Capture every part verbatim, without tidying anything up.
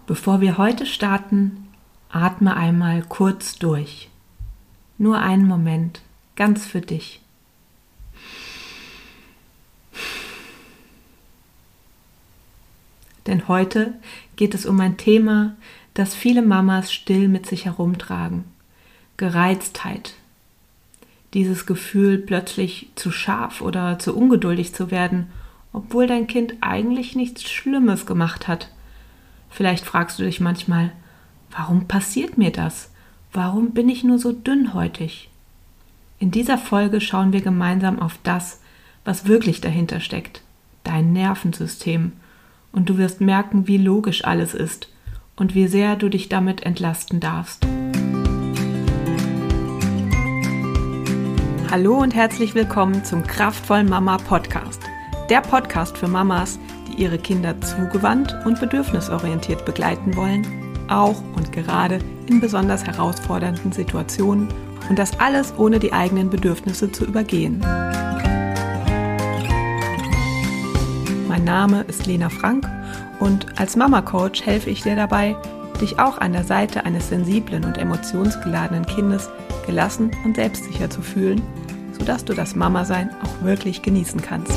Bevor wir heute starten, atme einmal kurz durch. Nur einen Moment, ganz für dich. Denn heute geht es um ein Thema, das viele Mamas still mit sich herumtragen. Gereiztheit. Dieses Gefühl, plötzlich zu scharf oder zu ungeduldig zu werden, obwohl dein Kind eigentlich nichts Schlimmes gemacht hat. Vielleicht fragst du dich manchmal, warum passiert mir das? Warum bin ich nur so dünnhäutig? In dieser Folge schauen wir gemeinsam auf das, was wirklich dahinter steckt, dein Nervensystem. Und du wirst merken, wie logisch alles ist und wie sehr du dich damit entlasten darfst. Hallo und herzlich willkommen zum Kraftvoll Mama Podcast. Der Podcast für Mamas, die ihre Kinder zugewandt und bedürfnisorientiert begleiten wollen, auch und gerade in besonders herausfordernden Situationen und das alles ohne die eigenen Bedürfnisse zu übergehen. Mein Name ist Lena Frank und als Mama-Coach helfe ich dir dabei, dich auch an der Seite eines sensiblen und emotionsgeladenen Kindes gelassen und selbstsicher zu fühlen, sodass du das Mama-Sein auch wirklich genießen kannst.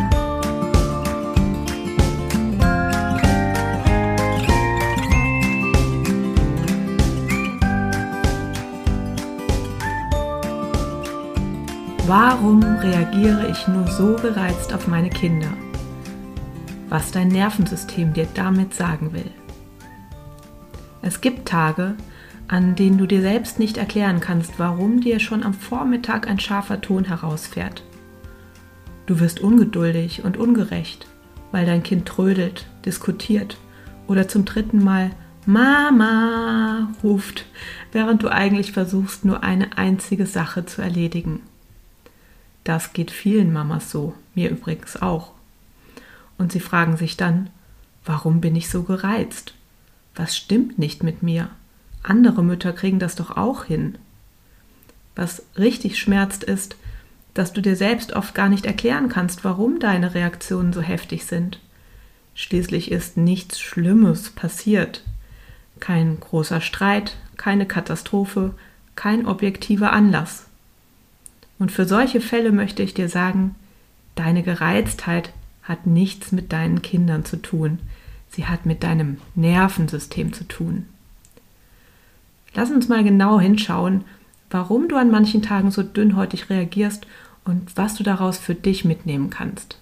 Warum reagiere ich nur so gereizt auf meine Kinder? Was dein Nervensystem dir damit sagen will. Es gibt Tage, an denen du dir selbst nicht erklären kannst, warum dir schon am Vormittag ein scharfer Ton herausfährt. Du wirst ungeduldig und ungerecht, weil dein Kind trödelt, diskutiert oder zum dritten Mal Mama ruft, während du eigentlich versuchst, nur eine einzige Sache zu erledigen. Das geht vielen Mamas so, mir übrigens auch. Und sie fragen sich dann, warum bin ich so gereizt? Was stimmt nicht mit mir? Andere Mütter kriegen das doch auch hin. Was richtig schmerzt ist, dass du dir selbst oft gar nicht erklären kannst, warum deine Reaktionen so heftig sind. Schließlich ist nichts Schlimmes passiert. Kein großer Streit, keine Katastrophe, kein objektiver Anlass. Und für solche Fälle möchte ich dir sagen, deine Gereiztheit hat nichts mit deinen Kindern zu tun. Sie hat mit deinem Nervensystem zu tun. Lass uns mal genau hinschauen, warum du an manchen Tagen so dünnhäutig reagierst und was du daraus für dich mitnehmen kannst.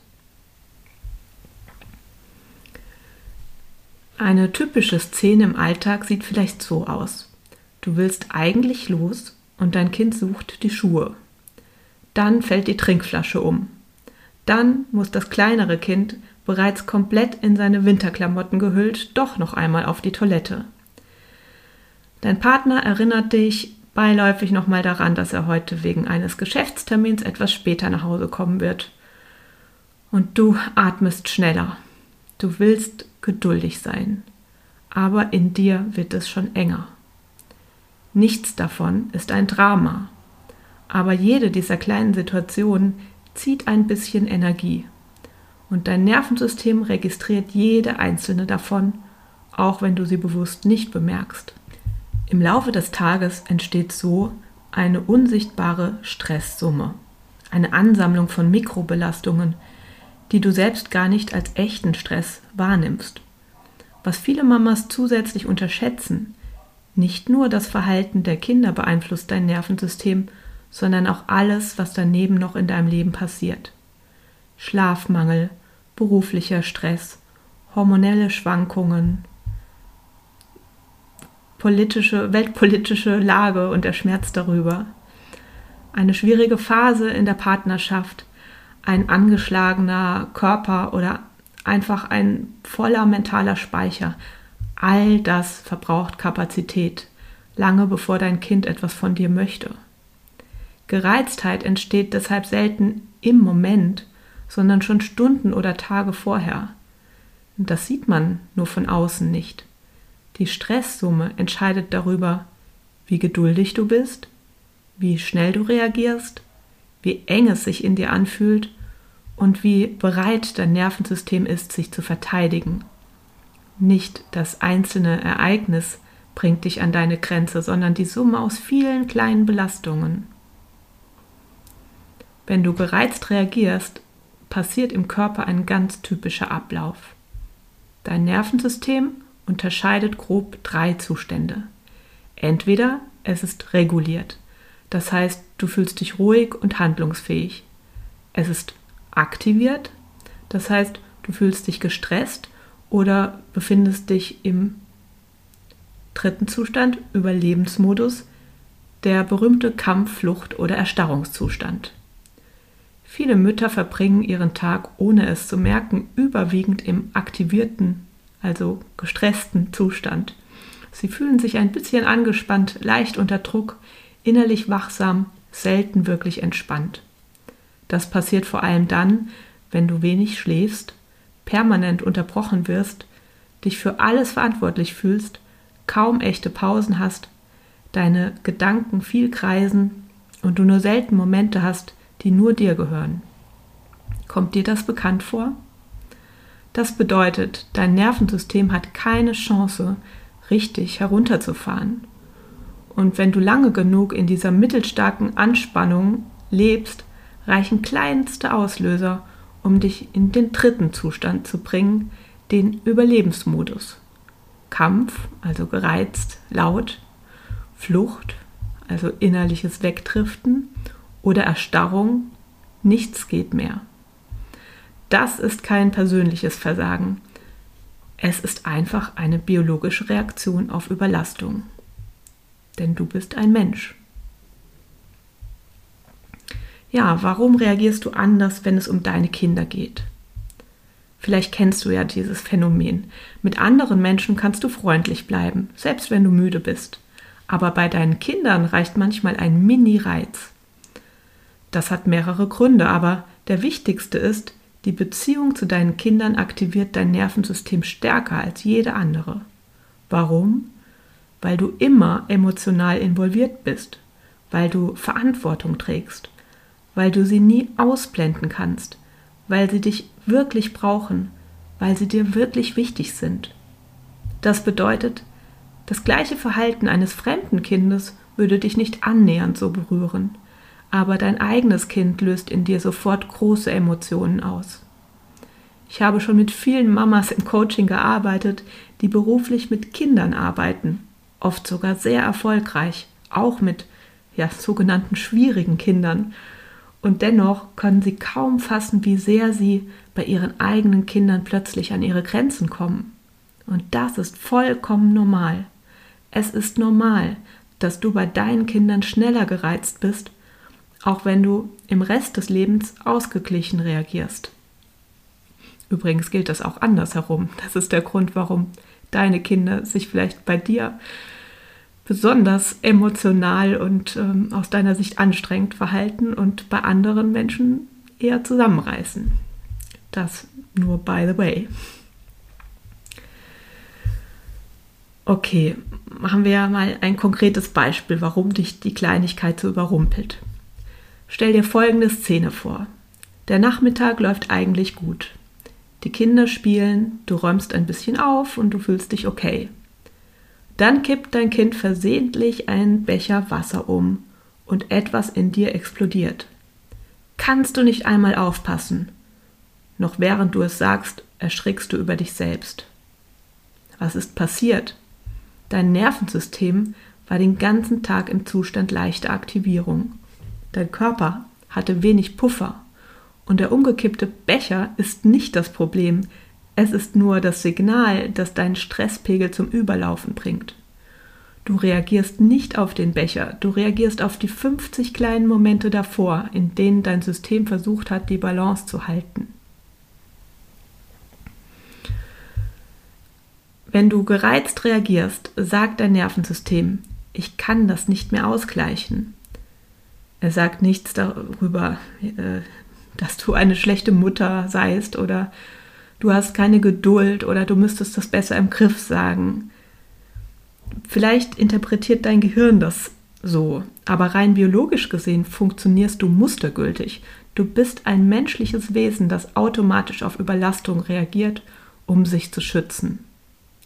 Eine typische Szene im Alltag sieht vielleicht so aus. Du willst eigentlich los und dein Kind sucht die Schuhe. Dann fällt die Trinkflasche um. Dann muss das kleinere Kind, bereits komplett in seine Winterklamotten gehüllt, doch noch einmal auf die Toilette. Dein Partner erinnert dich beiläufig nochmal daran, dass er heute wegen eines Geschäftstermins etwas später nach Hause kommen wird. Und du atmest schneller. Du willst geduldig sein. Aber in dir wird es schon enger. Nichts davon ist ein Drama. Aber jede dieser kleinen Situationen zieht ein bisschen Energie. Und dein Nervensystem registriert jede einzelne davon, auch wenn du sie bewusst nicht bemerkst. Im Laufe des Tages entsteht so eine unsichtbare Stresssumme, eine Ansammlung von Mikrobelastungen, die du selbst gar nicht als echten Stress wahrnimmst. Was viele Mamas zusätzlich unterschätzen, nicht nur das Verhalten der Kinder beeinflusst dein Nervensystem, sondern auch alles, was daneben noch in deinem Leben passiert. Schlafmangel, beruflicher Stress, hormonelle Schwankungen, politische, weltpolitische Lage und der Schmerz darüber, eine schwierige Phase in der Partnerschaft, ein angeschlagener Körper oder einfach ein voller mentaler Speicher. All das verbraucht Kapazität, lange bevor dein Kind etwas von dir möchte. Gereiztheit entsteht deshalb selten im Moment, sondern schon Stunden oder Tage vorher. Und das sieht man nur von außen nicht. Die Stresssumme entscheidet darüber, wie geduldig du bist, wie schnell du reagierst, wie eng es sich in dir anfühlt und wie bereit dein Nervensystem ist, sich zu verteidigen. Nicht das einzelne Ereignis bringt dich an deine Grenze, sondern die Summe aus vielen kleinen Belastungen. Wenn du gereizt reagierst, passiert im Körper ein ganz typischer Ablauf. Dein Nervensystem unterscheidet grob drei Zustände. Entweder es ist reguliert, das heißt, du fühlst dich ruhig und handlungsfähig. Es ist aktiviert, das heißt, du fühlst dich gestresst oder befindest dich im dritten Zustand, Überlebensmodus, der berühmte Kampf-, Flucht- oder Erstarrungszustand. Viele Mütter verbringen ihren Tag, ohne es zu merken, überwiegend im aktivierten, also gestressten Zustand. Sie fühlen sich ein bisschen angespannt, leicht unter Druck, innerlich wachsam, selten wirklich entspannt. Das passiert vor allem dann, wenn du wenig schläfst, permanent unterbrochen wirst, dich für alles verantwortlich fühlst, kaum echte Pausen hast, deine Gedanken viel kreisen und du nur selten Momente hast, die nur dir gehören. Kommt dir das bekannt vor? Das bedeutet, dein Nervensystem hat keine Chance, richtig herunterzufahren. Und wenn du lange genug in dieser mittelstarken Anspannung lebst, reichen kleinste Auslöser, um dich in den dritten Zustand zu bringen, den Überlebensmodus. Kampf, also gereizt, laut, Flucht, also innerliches Wegdriften oder Erstarrung, nichts geht mehr. Das ist kein persönliches Versagen. Es ist einfach eine biologische Reaktion auf Überlastung. Denn du bist ein Mensch. Ja, warum reagierst du anders, wenn es um deine Kinder geht? Vielleicht kennst du ja dieses Phänomen. Mit anderen Menschen kannst du freundlich bleiben, selbst wenn du müde bist. Aber bei deinen Kindern reicht manchmal ein Mini-Reiz. Das hat mehrere Gründe, aber der wichtigste ist, die Beziehung zu deinen Kindern aktiviert dein Nervensystem stärker als jede andere. Warum? Weil du immer emotional involviert bist, weil du Verantwortung trägst, weil du sie nie ausblenden kannst, weil sie dich wirklich brauchen, weil sie dir wirklich wichtig sind. Das bedeutet, das gleiche Verhalten eines fremden Kindes würde dich nicht annähernd so berühren, aber dein eigenes Kind löst in dir sofort große Emotionen aus. Ich habe schon mit vielen Mamas im Coaching gearbeitet, die beruflich mit Kindern arbeiten, oft sogar sehr erfolgreich, auch mit ja, sogenannten schwierigen Kindern. Und dennoch können sie kaum fassen, wie sehr sie bei ihren eigenen Kindern plötzlich an ihre Grenzen kommen. Und das ist vollkommen normal. Es ist normal, dass du bei deinen Kindern schneller gereizt bist, auch wenn du im Rest des Lebens ausgeglichen reagierst. Übrigens gilt das auch andersherum. Das ist der Grund, warum deine Kinder sich vielleicht bei dir besonders emotional und ähm, aus deiner Sicht anstrengend verhalten und bei anderen Menschen eher zusammenreißen. Das nur by the way. Okay, machen wir mal ein konkretes Beispiel, warum dich die Kleinigkeit so überrumpelt. Stell dir folgende Szene vor. Der Nachmittag läuft eigentlich gut. Die Kinder spielen, du räumst ein bisschen auf und du fühlst dich okay. Dann kippt dein Kind versehentlich einen Becher Wasser um und etwas in dir explodiert. Kannst du nicht einmal aufpassen? Noch während du es sagst, erschrickst du über dich selbst. Was ist passiert? Dein Nervensystem war den ganzen Tag im Zustand leichter Aktivierung. Dein Körper hatte wenig Puffer und der umgekippte Becher ist nicht das Problem. Es ist nur das Signal, das deinen Stresspegel zum Überlaufen bringt. Du reagierst nicht auf den Becher, du reagierst auf die fünfzig kleinen Momente davor, in denen dein System versucht hat, die Balance zu halten. Wenn du gereizt reagierst, sagt dein Nervensystem, ich kann das nicht mehr ausgleichen. Er sagt nichts darüber, dass du eine schlechte Mutter seist oder du hast keine Geduld oder du müsstest das besser im Griff sagen. Vielleicht interpretiert dein Gehirn das so, aber rein biologisch gesehen funktionierst du mustergültig. Du bist ein menschliches Wesen, das automatisch auf Überlastung reagiert, um sich zu schützen.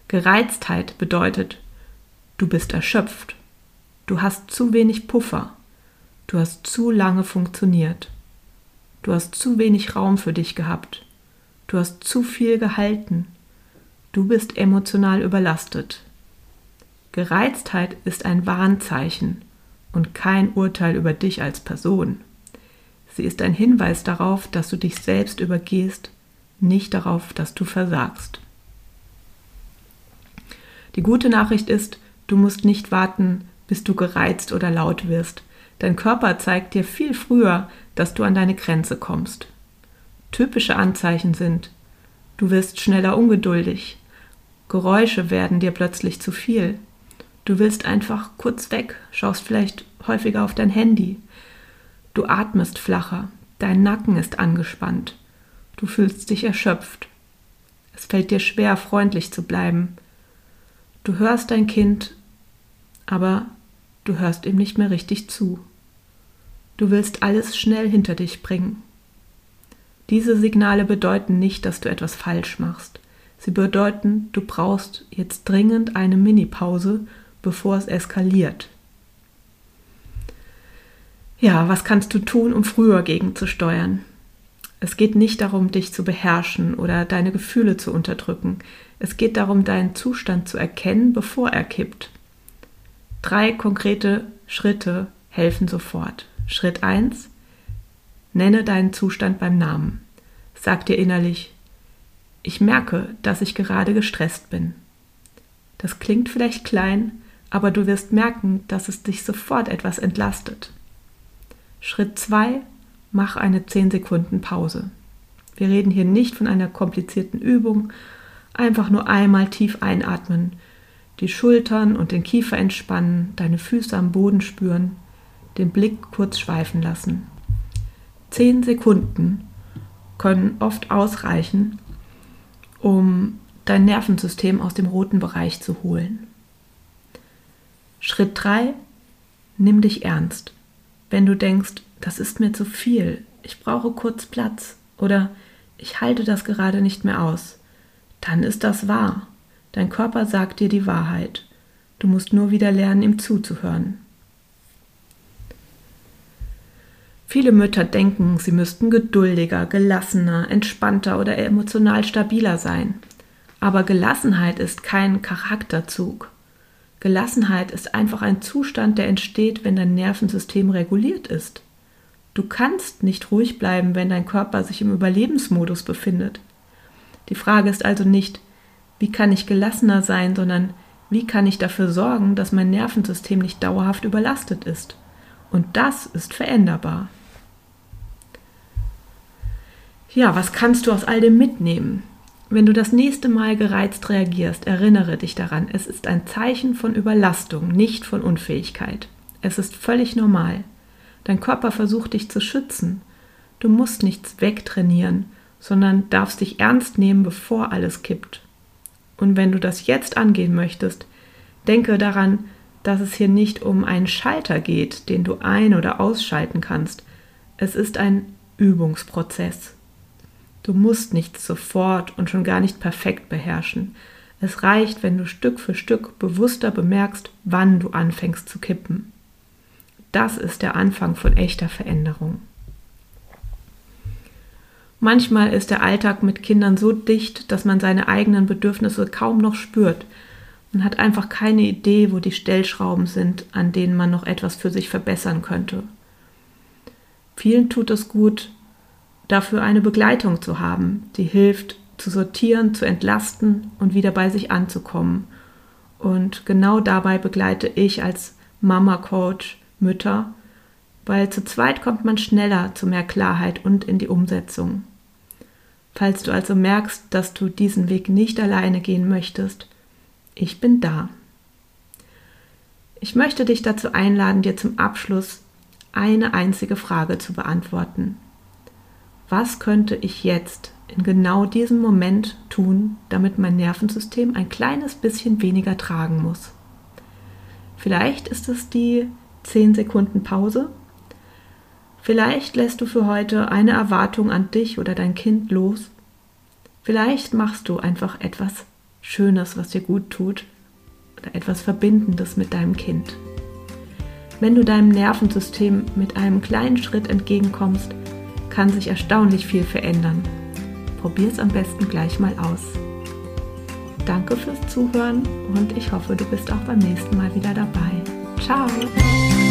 Gereiztheit bedeutet, du bist erschöpft. Du hast zu wenig Puffer. Du hast zu lange funktioniert. Du hast zu wenig Raum für dich gehabt. Du hast zu viel gehalten. Du bist emotional überlastet. Gereiztheit ist ein Warnzeichen und kein Urteil über dich als Person. Sie ist ein Hinweis darauf, dass du dich selbst übergehst, nicht darauf, dass du versagst. Die gute Nachricht ist, du musst nicht warten, bis du gereizt oder laut wirst. Dein Körper zeigt dir viel früher, dass du an deine Grenze kommst. Typische Anzeichen sind: Du wirst schneller ungeduldig, Geräusche werden dir plötzlich zu viel, du willst einfach kurz weg, schaust vielleicht häufiger auf dein Handy, du atmest flacher, dein Nacken ist angespannt, du fühlst dich erschöpft, es fällt dir schwer, freundlich zu bleiben, du hörst dein Kind, aber du hörst ihm nicht mehr richtig zu. Du willst alles schnell hinter dich bringen. Diese Signale bedeuten nicht, dass du etwas falsch machst. Sie bedeuten, du brauchst jetzt dringend eine Mini-Pause, bevor es eskaliert. Ja, was kannst du tun, um früher gegenzusteuern? Es geht nicht darum, dich zu beherrschen oder deine Gefühle zu unterdrücken. Es geht darum, deinen Zustand zu erkennen, bevor er kippt. Drei konkrete Schritte helfen sofort. Schritt eins: Nenne deinen Zustand beim Namen. Sag dir innerlich: Ich merke, dass ich gerade gestresst bin. Das klingt vielleicht klein, aber du wirst merken, dass es dich sofort etwas entlastet. Schritt zwei: Mach eine zehn Sekunden Pause. Wir reden hier nicht von einer komplizierten Übung, einfach nur einmal tief einatmen, die Schultern und den Kiefer entspannen, deine Füße am Boden spüren, den Blick kurz schweifen lassen. Zehn Sekunden können oft ausreichen, um dein Nervensystem aus dem roten Bereich zu holen. Schritt drei: Nimm dich ernst. Wenn du denkst, das ist mir zu viel, ich brauche kurz Platz oder ich halte das gerade nicht mehr aus, dann ist das wahr. Dein Körper sagt dir die Wahrheit. Du musst nur wieder lernen, ihm zuzuhören. Viele Mütter denken, sie müssten geduldiger, gelassener, entspannter oder emotional stabiler sein. Aber Gelassenheit ist kein Charakterzug. Gelassenheit ist einfach ein Zustand, der entsteht, wenn dein Nervensystem reguliert ist. Du kannst nicht ruhig bleiben, wenn dein Körper sich im Überlebensmodus befindet. Die Frage ist also nicht, wie kann ich gelassener sein, sondern wie kann ich dafür sorgen, dass mein Nervensystem nicht dauerhaft überlastet ist. Und das ist veränderbar. Ja, was kannst du aus all dem mitnehmen? Wenn du das nächste Mal gereizt reagierst, erinnere dich daran, es ist ein Zeichen von Überlastung, nicht von Unfähigkeit. Es ist völlig normal. Dein Körper versucht dich zu schützen. Du musst nichts wegtrainieren, sondern darfst dich ernst nehmen, bevor alles kippt. Und wenn du das jetzt angehen möchtest, denke daran, dass es hier nicht um einen Schalter geht, den du ein- oder ausschalten kannst. Es ist ein Übungsprozess. Du musst nichts sofort und schon gar nicht perfekt beherrschen. Es reicht, wenn du Stück für Stück bewusster bemerkst, wann du anfängst zu kippen. Das ist der Anfang von echter Veränderung. Manchmal ist der Alltag mit Kindern so dicht, dass man seine eigenen Bedürfnisse kaum noch spürt. Man hat einfach keine Idee, wo die Stellschrauben sind, an denen man noch etwas für sich verbessern könnte. Vielen tut es gut, dafür eine Begleitung zu haben, die hilft, zu sortieren, zu entlasten und wieder bei sich anzukommen. Und genau dabei begleite ich als Mama-Coach Mütter, weil zu zweit kommt man schneller zu mehr Klarheit und in die Umsetzung. Falls du also merkst, dass du diesen Weg nicht alleine gehen möchtest, ich bin da. Ich möchte dich dazu einladen, dir zum Abschluss eine einzige Frage zu beantworten. Was könnte ich jetzt in genau diesem Moment tun, damit mein Nervensystem ein kleines bisschen weniger tragen muss? Vielleicht ist es die zehn Sekunden Pause. Vielleicht lässt du für heute eine Erwartung an dich oder dein Kind los. Vielleicht machst du einfach etwas Schönes, was dir gut tut oder etwas Verbindendes mit deinem Kind. Wenn du deinem Nervensystem mit einem kleinen Schritt entgegenkommst, kann sich erstaunlich viel verändern. Probier es am besten gleich mal aus. Danke fürs Zuhören und ich hoffe, du bist auch beim nächsten Mal wieder dabei. Ciao!